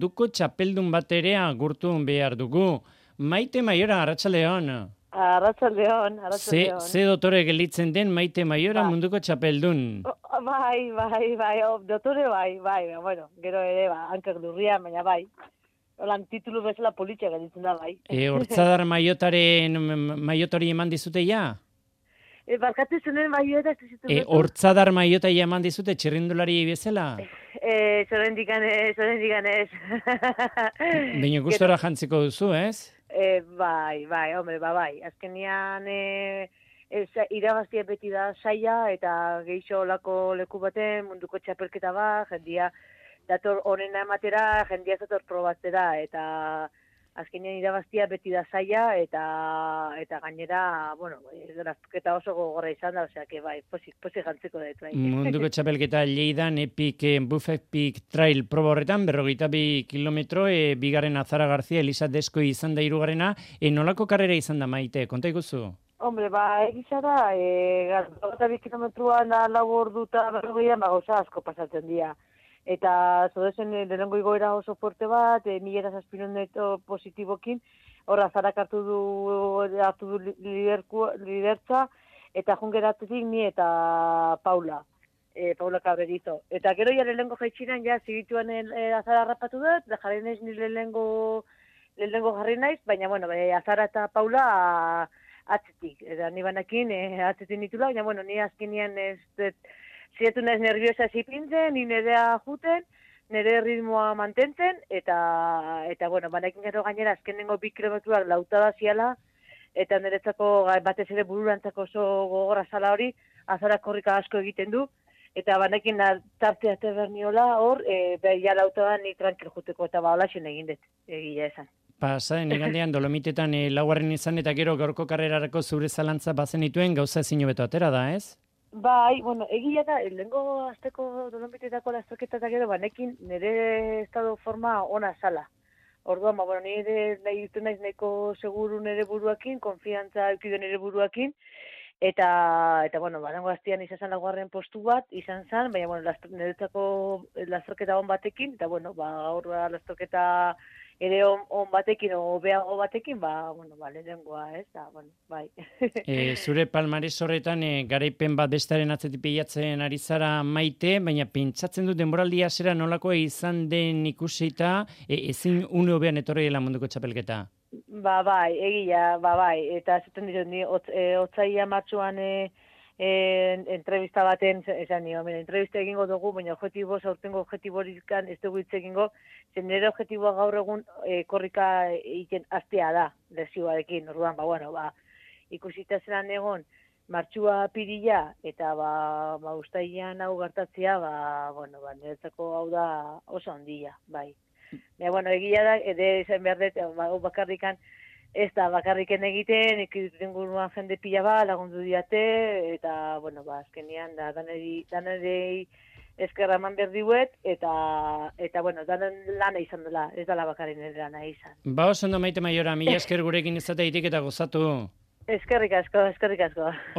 munduko txapeldun bat ere agurtu behar dugu. Maite Maiora, arratsaldeon. Arratsaldeon. Ze dotore gelditzen den Maite Maiora munduko txapeldun. Bai, dotore bai, bueno, gero ere, hankak durria, baina bai. Holan titulu bezala politxe gelditzen da, bai. Hortzadar maiotori eman dizute ja? Barkatu zenen maiota ez dizitu. Hortzadar maiota eman dizute txirrindulari bezala? Zorendikan ez. Baina gustora jantziko duzu, ez? Bai, hombre, bai. Azkenian irabaztia beti da saia eta geixo olako leku baten munduko txapelketa bat, jendia dator honena ematera, jendia zator probatzera, eta azkenean irabaztia beti da saia eta gainera, bueno, graztuketa oso gogorra izan da, osea, bai, pozik jantziko dut, bai. Munduko txapelketa Lleidan Buffet Peak Trail proba horretan, 42 kilometro, bigarren Azara Garzia, Elisa Desko izan da hirugarrena, nolako karrera izan da, Maite, konta iguzu? Hombre, egisa da, 42 kilometroan da 4 ordu eta 40 gauza asko pasatzen dira. Eta zodezen lehenengo igoera oso fuerte bat, 1.000 positibokin, horra Azarak hartu du lidertza, eta jungeratzetik ni eta Paula Cabrerizo. Eta gero ja lehenengo jaitxinan, ja zigituan Azara harrapatu dut, da jarri naiz ni lehenengo jarri naiz, baina bueno, Azara eta Paula atzetik. Eta ni banakin atzetik nitula, baina bueno, ni azkenean ez dut, zietu naiz nerviosa zipintzen, ni nerea juten, nere ritmoa mantentzen, eta bueno, banakin gero gainera azkenengo 2 kilometruak lautada ziala, eta niretzako batez ere bururantzako oso gogorra zala hori, Azarak korrika asko egiten du, eta banakin tartea teberniola hor, ja lautada ni tranquil juteko, eta holaxen egin dut, egia esan. Pasaden igandean Dolomitetan laugarren izan, eta gero gaurko karrerarako zure zalantza bazenituen gauza ezin hobeto atera da, ez? Bai, bueno, egia da, lehengo azteko Dolomitetako lasterketa eta gero, banekin nire estado forma ona zala. Orduan, bueno, nire nahi ditu naiz nahiko seguru nire buruakin, konfiantza eukidu nire buruakin, eta bueno, barango aztian izan zen laugarren postu bat, izan zen, baina, bueno, niretzako lasterketa on batekin, eta, bueno, gaur lasterketa ere on batekin, o beago batekin, lehenengoa, ez da, bueno, bai. Zure palmares horretan, garaipen bat bestaren atzetik pilatzen ari zara, Maite, baina pentsatzen dut denboraldia zera nolakoa izan den ikusita, ezin une hobean etorri munduko txapelketa. Bai, egia, bai, eta zuten ditut, ni otsaila martxuan entrevista baten, esan nio, entrevista egingo dugu, baina aurtengo objektiborik ez dugu hitz egingo, zen nire objektiboa gaur egun korrika egiten hastea da, lesioarekin, orduan, ikusita zelan egon, martxua pirila, eta ustailean hau gertatzea, niretzako hau da oso handia, bai. Egia da, esan behar dut, bakarrikan, ez da bakarriken egiten, ikituten guruan jende pila ba, lagundu diate, eta, azkenean, danari eskerra eman behar diuet, eta danen lana izan dela, ez dela bakarren lana izan. Oso ondo, Maite Maiora, mila esker gurekin izateitik eta gozatu. Eskerrik asko.